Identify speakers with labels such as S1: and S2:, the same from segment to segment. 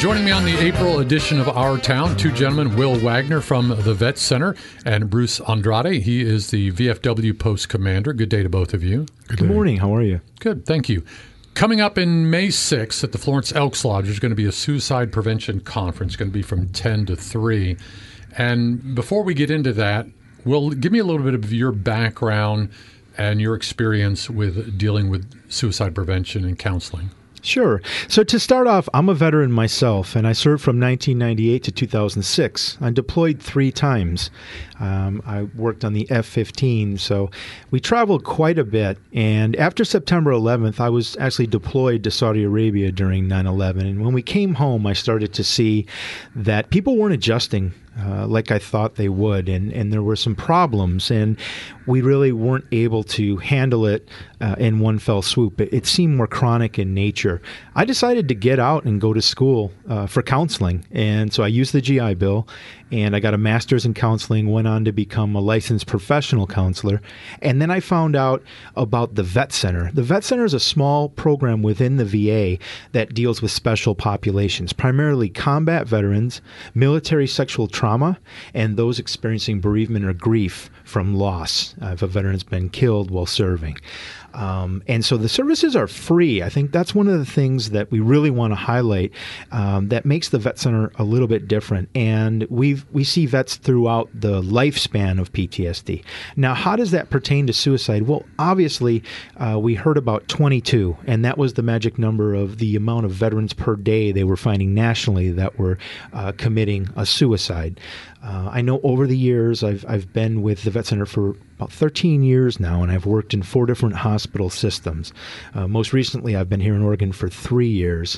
S1: Joining me on the April edition of Our Town, two gentlemen, Will Wagner from the Vet Center and Bruce Andrade. He is the VFW Post Commander. Good day to both of you.
S2: Good morning. How are you?
S1: Good, thank you. Coming up in May 6th at the Florence Elks Lodge, there's going to be a suicide prevention conference. It's going to be from 10 to 3. And before we get into that, Will, give me a little bit of your background and your experience with dealing with suicide prevention and counseling.
S2: Sure. So to start off, I'm a veteran myself, and I served from 1998 to 2006. I deployed 3 times. I worked on the F-15, so we traveled quite a bit. And after September 11th, I was actually deployed to Saudi Arabia during 9/11. And when we came home, I started to see that people weren't adjusting like I thought they would, and there were some problems, and we really weren't able to handle it in one fell swoop. It seemed more chronic in nature. I decided to get out and go to school for counseling, and so I used the GI Bill, and I got a master's in counseling, went on to become a licensed professional counselor, and then I found out about the Vet Center. The Vet Center is a small program within the VA that deals with special populations, primarily combat veterans, military sexual trauma, and those experiencing bereavement or grief from loss if a veteran's been killed while serving. And so the services are free. I think that's one of the things that we really want to highlight that makes the Vet Center a little bit different. And we see vets throughout the lifespan of PTSD. Now, how does that pertain to suicide? Well, obviously, we heard about 22, and that was the magic number of the amount of veterans per day they were finding nationally that were committing a suicide. I know over the years, I've been with the Vet Center for about 13 years now, and I've worked in 4 different hospital systems. Most recently, I've been here in Oregon for 3 years.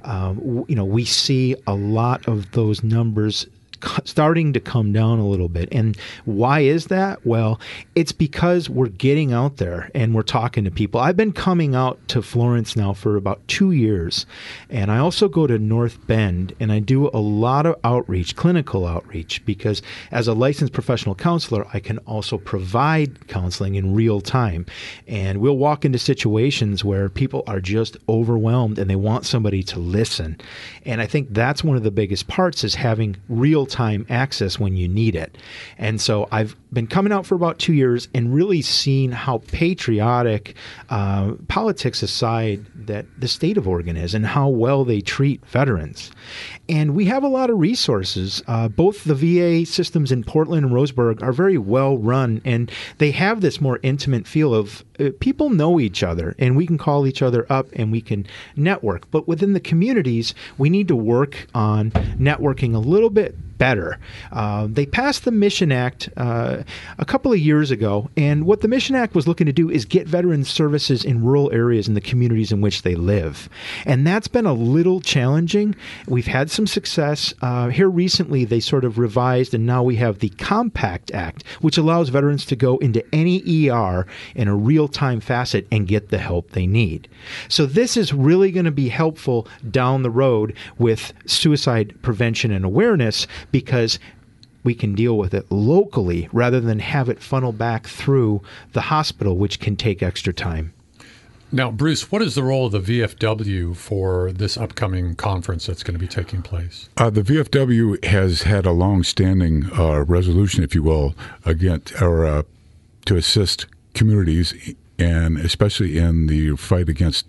S2: We see a lot of those numbers starting to come down a little bit. And why is that? Well, it's because we're getting out there and we're talking to people. I've been coming out to Florence now for about 2 years. And I also go to North Bend, and I do a lot of outreach, clinical outreach, because as a licensed professional counselor, I can also provide counseling in real time. And we'll walk into situations where people are just overwhelmed and they want somebody to listen. And I think that's one of the biggest parts, is having real-time access when you need it. And so I've been coming out for about 2 years and really seen how patriotic, politics aside, that the state of Oregon is and how well they treat veterans. And we have a lot of resources. Both the VA systems in Portland and Roseburg are very well run, and they have this more intimate feel of people know each other, and we can call each other up and we can network. But within the communities, we need to work on networking a little bit better. They passed the Mission Act a couple of years ago, and what the Mission Act was looking to do is get veterans services in rural areas in the communities in which they live. And that's been a little challenging. We've had some success. Here recently, they sort of revised, and now we have the Compact Act, which allows veterans to go into any ER in a real-time facet and get the help they need. So this is really going to be helpful down the road with suicide prevention and awareness, because we can deal with it locally rather than have it funnel back through the hospital, which can take extra time.
S1: Now, Bruce, what is the role of the VFW for this upcoming conference that's going to be taking place?
S3: The VFW has had a long-standing resolution, if you will, to assist communities, and especially in the fight against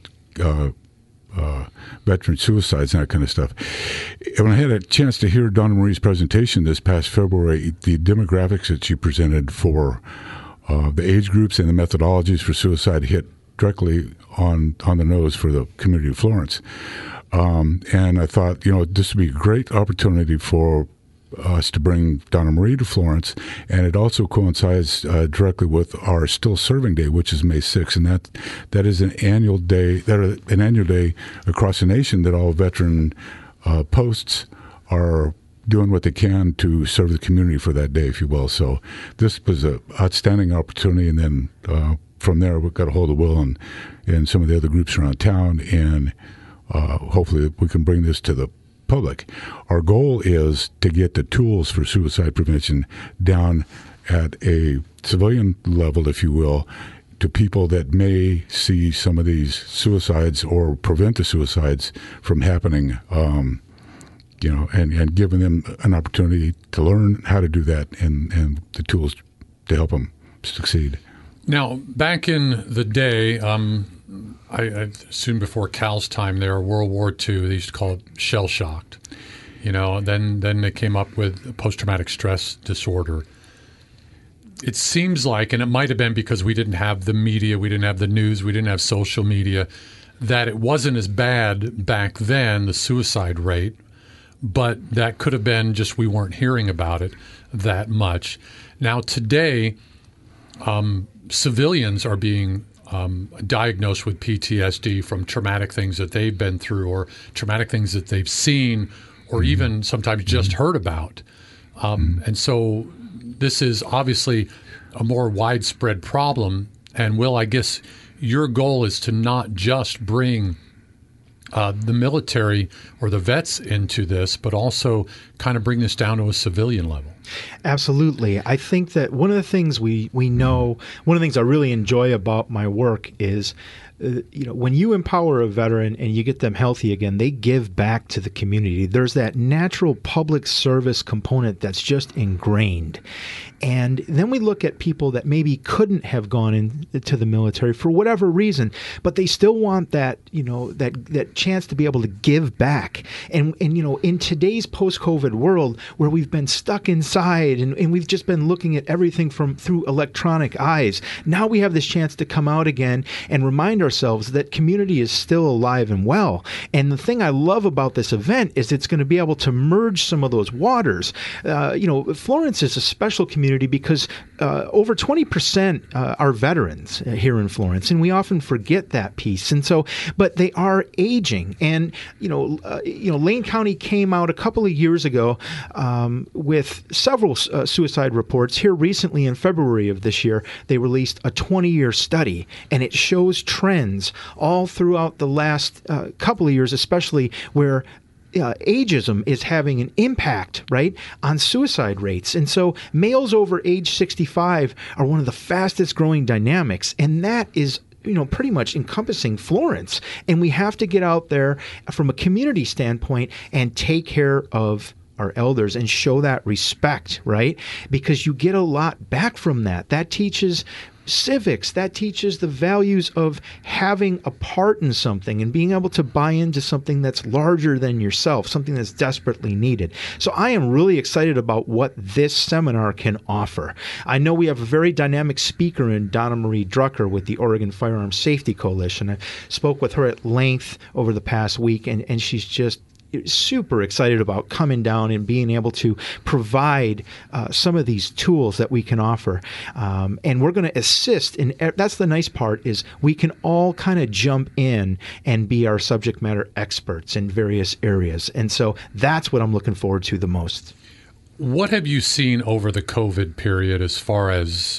S3: veteran suicides and that kind of stuff. When I had a chance to hear Donna Marie's presentation this past February, the demographics that she presented for the age groups and the methodologies for suicide hit directly on the nose for the community of Florence. And I thought, this would be a great opportunity for us to bring Donna Marie to Florence, and it also coincides directly with our Still Serving Day, which is May 6th, and that is an annual day across the nation that all veteran posts are doing what they can to serve the community for that day, if you will. So this was an outstanding opportunity, and then from there we got a hold of Will and some of the other groups around town, and hopefully we can bring this to the public. Our goal is to get the tools for suicide prevention down at a civilian level, if you will, to people that may see some of these suicides or prevent the suicides from happening and giving them an opportunity to learn how to do that and the tools to help them succeed.
S1: Now, back in the day, I assume before Cal's time there, World War II, they used to call it shell-shocked. Then they came up with post-traumatic stress disorder. It seems like, and it might have been because we didn't have the media, we didn't have the news, we didn't have social media, that it wasn't as bad back then, the suicide rate, but that could have been just we weren't hearing about it that much. Now, today, civilians are being diagnosed with PTSD from traumatic things that they've been through or traumatic things that they've seen or even sometimes just heard about. And so this is obviously a more widespread problem. And Will, I guess your goal is to not just bring the military or the vets into this, but also kind of bring this down to a civilian level.
S2: Absolutely. I think that one of the things we know, one of the things I really enjoy about my work is, when you empower a veteran and you get them healthy again, they give back to the community. There's that natural public service component that's just ingrained. And then we look at people that maybe couldn't have gone into the military for whatever reason, but they still want that, that chance to be able to give back. And in today's post-COVID world where we've been stuck inside and we've just been looking at everything through electronic eyes, now we have this chance to come out again and remind ourselves that community is still alive and well. And the thing I love about this event is it's going to be able to merge some of those waters. Florence is a special community because over 20% are veterans here in Florence, and we often forget that piece. And so, but they are aging. And Lane County came out a couple of years ago with several suicide reports. Here recently in February of this year, they released a 20-year study, and it shows trends all throughout the last couple of years, especially where ageism is having an impact, right, on suicide rates. And so males over age 65 are one of the fastest growing dynamics, and that is pretty much encompassing Florence. And we have to get out there from a community standpoint and take care of our elders and show that respect, right? Because you get a lot back from that. That teaches civics, that teaches the values of having a part in something and being able to buy into something that's larger than yourself, something that's desperately needed. So I am really excited about what this seminar can offer. I know we have a very dynamic speaker in Donna Marie Drucker with the Oregon Firearms Safety Coalition. I spoke with her at length over the past week, and she's just super excited about coming down and being able to provide some of these tools that we can offer. And we're going to assist in, that's the nice part, is we can all kind of jump in and be our subject matter experts in various areas. And so that's what I'm looking forward to the most.
S1: What have you seen over the COVID period as far as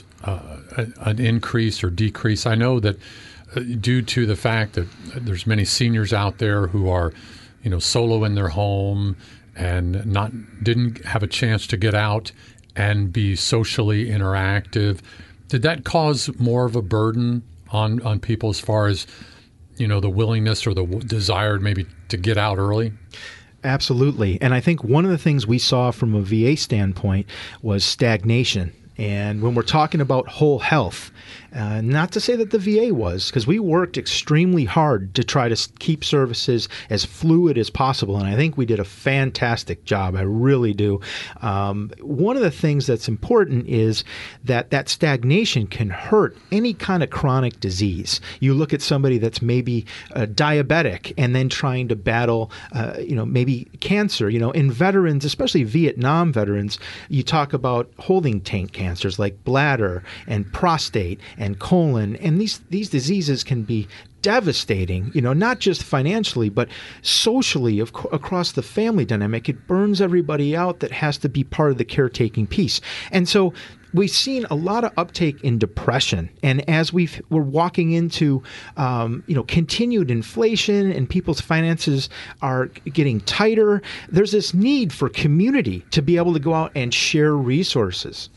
S1: an increase or decrease? I know that due to the fact that there's many seniors out there who are solo in their home and didn't have a chance to get out and be socially interactive. Did that cause more of a burden on people as far as, the willingness or the desire maybe to get out early?
S2: Absolutely. And I think one of the things we saw from a VA standpoint was stagnation. And when we're talking about whole health, not to say that the VA was, because we worked extremely hard to try to keep services as fluid as possible, and I think we did a fantastic job. I really do. One of the things that's important is that stagnation can hurt any kind of chronic disease. You look at somebody that's maybe diabetic and then trying to battle, maybe cancer. In veterans, especially Vietnam veterans, you talk about holding tank cancers like bladder and prostate and colon, and these diseases can be devastating, not just financially, but socially across the family dynamic. It burns everybody out that has to be part of the caretaking piece. And so we've seen a lot of uptake in depression. And as we're walking into, continued inflation and people's finances are getting tighter, there's this need for community to be able to go out and share resources.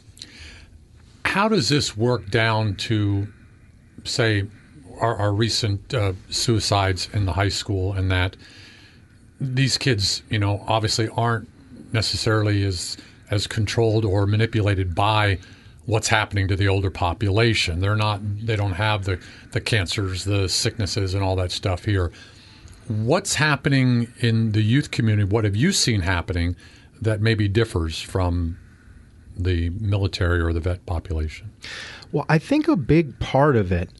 S1: How does this work down to, say, our recent suicides in the high school, and that these kids, obviously aren't necessarily as controlled or manipulated by what's happening to the older population. They don't have the cancers, the sicknesses, and all that stuff here. What's happening in the youth community? What have you seen happening that maybe differs from the military or the vet population?
S2: Well, I think a big part of it,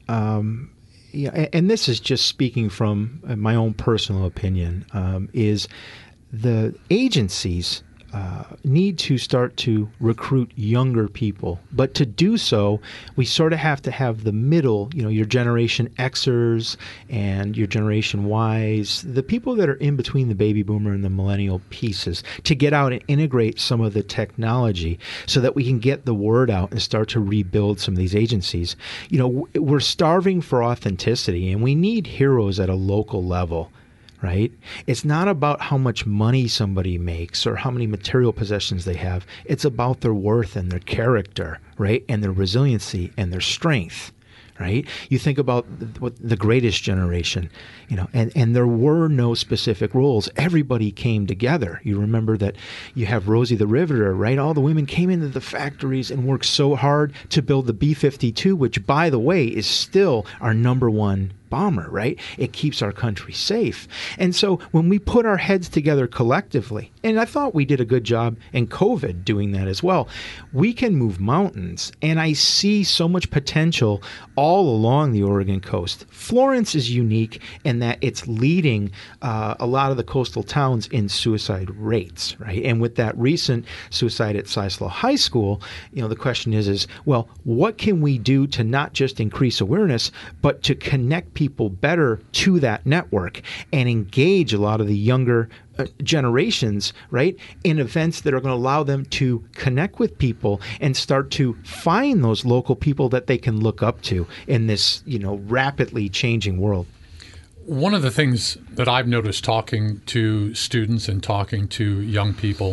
S2: and this is just speaking from my own personal opinion, is the agencies need to start to recruit younger people. But to do so, we sort of have to have the middle, your Generation Xers and your Generation Ys, the people that are in between the baby boomer and the millennial pieces, to get out and integrate some of the technology so that we can get the word out and start to rebuild some of these agencies. We're starving for authenticity, and we need heroes at a local level. Right? It's not about how much money somebody makes or how many material possessions they have. It's about their worth and their character, right? And their resiliency and their strength, right? You think about the greatest generation, and there were no specific roles. Everybody came together. You remember that you have Rosie the Riveter, right? All the women came into the factories and worked so hard to build the B-52, which, by the way, is still our number one bomber, right? It keeps our country safe. And so when we put our heads together collectively, and I thought we did a good job in COVID doing that as well, we can move mountains. And I see so much potential all along the Oregon coast. Florence is unique in that it's leading a lot of the coastal towns in suicide rates, right? And with that recent suicide at Sislo High School, the question is, well, what can we do to not just increase awareness, but to connect people better to that network and engage a lot of the younger generations, right, in events that are going to allow them to connect with people and start to find those local people that they can look up to in this, rapidly changing world.
S1: One of the things that I've noticed talking to students and talking to young people,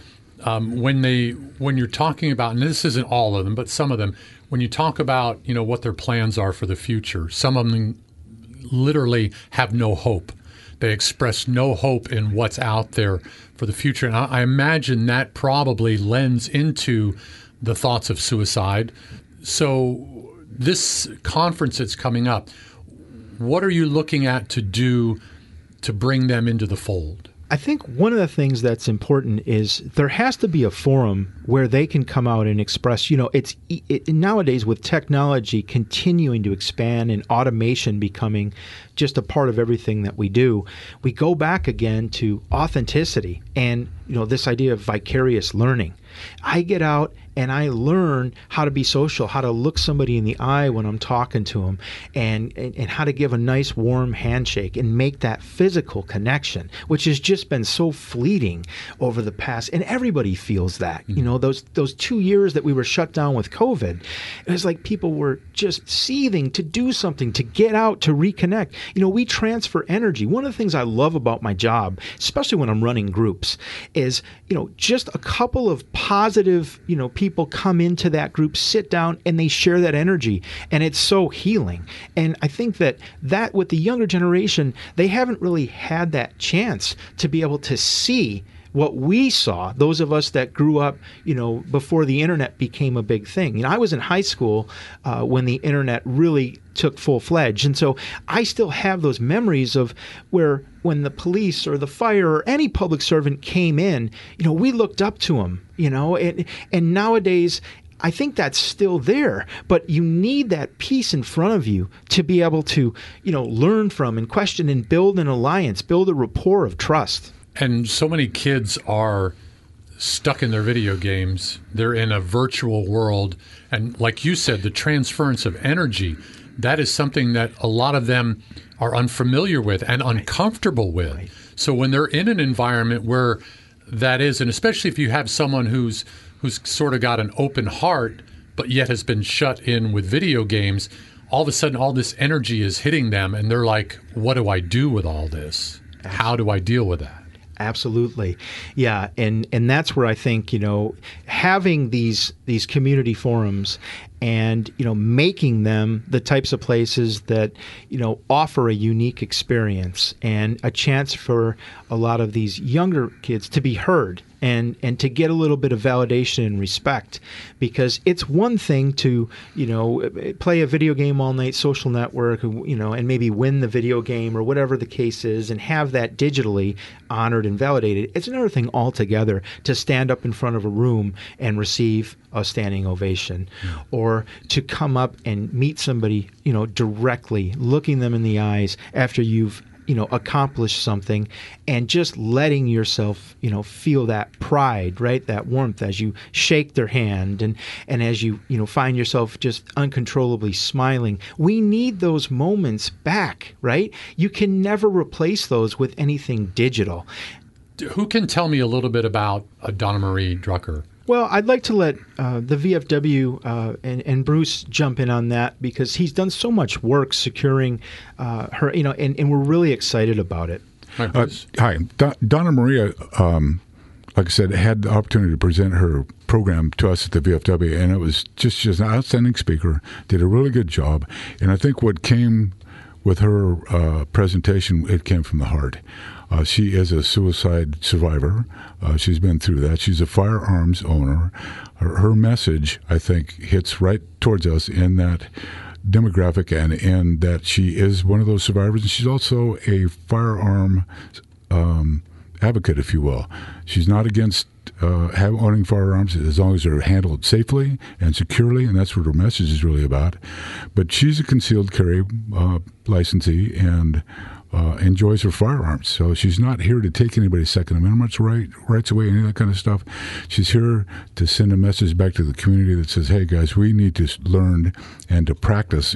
S1: when you're talking about, and this isn't all of them, but some of them, when you talk about, what their plans are for the future, some of them literally have no hope. They express no hope in what's out there for the future. And I imagine that probably lends into the thoughts of suicide. So this conference that's coming up, what are you looking at to do to bring them into the fold?
S2: I think one of the things that's important is there has to be a forum where they can come out and express, nowadays with technology continuing to expand and automation becoming just a part of everything that we do, we go back again to authenticity and, this idea of vicarious learning. I get out and I learn how to be social, how to look somebody in the eye when I'm talking to them, and how to give a nice warm handshake and make that physical connection, which has just been so fleeting over the past. And everybody feels that. Those 2 years that we were shut down with COVID, it was like people were just seething to do something, to get out, to reconnect. We transfer energy. One of the things I love about my job, especially when I'm running groups, is, just a couple of positive, people come into that group, sit down, and they share that energy. And it's so healing. And I think that with the younger generation, they haven't really had that chance to be able to see what we saw, those of us that grew up, before the internet became a big thing. I was in high school when the internet really took full-fledged. And so I still have those memories of when the police or the fire or any public servant came in, we looked up to them, and nowadays, I think that's still there, but you need that piece in front of you to be able to, learn from and question and build an alliance, build a rapport of trust.
S1: And so many kids are stuck in their video games. They're in a virtual world. And like you said, the transference of energy, that is something that a lot of them are unfamiliar with and uncomfortable with. Right. So when they're in an environment where that is, and especially if you have someone who's sort of got an open heart, but yet has been shut in with video games, all of a sudden all this energy is hitting them and they're like, what do I do with all this? How do I deal with that?
S2: Absolutely. Yeah. And that's where I think, having these community forums and making them the types of places that offer a unique experience and a chance for a lot of these younger kids to be heard and to get a little bit of validation and respect, because it's one thing to play a video game all night, social network, and maybe win the video game or whatever the case is and have that digitally honored and validated. It's another thing altogether to stand up in front of a room and receive a standing ovation, or to come up and meet somebody directly, looking them in the eyes after you've accomplish something, and just letting yourself, feel that pride, right? That warmth as you shake their hand and as you, find yourself just uncontrollably smiling. We need those moments back, right? You can never replace those with anything digital.
S1: Who can tell me a little bit about Donna Marie Drucker?
S2: Well, I'd like to let the VFW and Bruce jump in on that, because he's done so much work securing her, and we're really excited about it.
S3: Hi, Donna Maria, like I said, had the opportunity to present her program to us at the VFW, and it was just she's an outstanding speaker, did a really good job, and I think what came with her presentation, it came from the heart. She is a suicide survivor. She's been through that. She's a firearms owner. Her message, I think, hits right towards us in that demographic, and in that she is one of those survivors. And she's also a firearm advocate, if you will. She's not against owning firearms as long as they're handled safely and securely, and that's what her message is really about. But she's a concealed carry licensee and enjoys her firearms. So she's not here to take anybody's Second Amendment rights away, any of that kind of stuff. She's here to send a message back to the community that says, hey, guys, we need to learn and to practice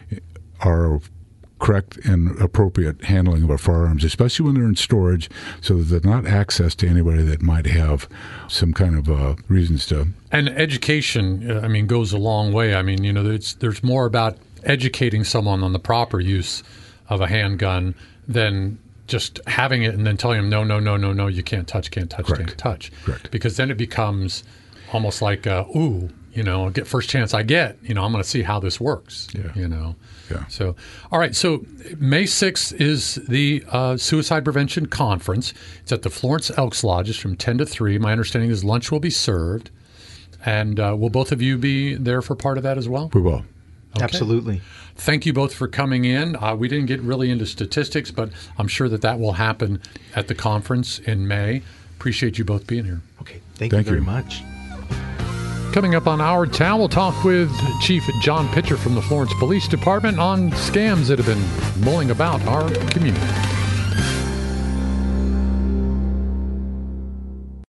S3: our correct and appropriate handling of our firearms, especially when they're in storage, so that they're not access to anybody that might have some kind of reasons to.
S1: And education, goes a long way. There's more about educating someone on the proper use of a handgun than just having it and then telling them, no, you can't touch.
S3: Correct.
S1: Because then it becomes almost like, get first chance I get, I'm going to see how this works,
S3: Yeah.
S1: So, all right. So May 6th is the Suicide Prevention Conference. It's at the Florence Elks Lodge. It's from 10 to 3. My understanding is lunch will be served. And will both of you be there for part of that as well?
S3: We will.
S2: Okay. Absolutely.
S1: Thank you both for coming in. We didn't get really into statistics, but I'm sure that will happen at the conference in May. Appreciate you both being here.
S2: Okay. Thank you very much.
S1: Coming up on Our Town, we'll talk with Chief John Pitcher from the Florence Police Department on scams that have been mulling about our community.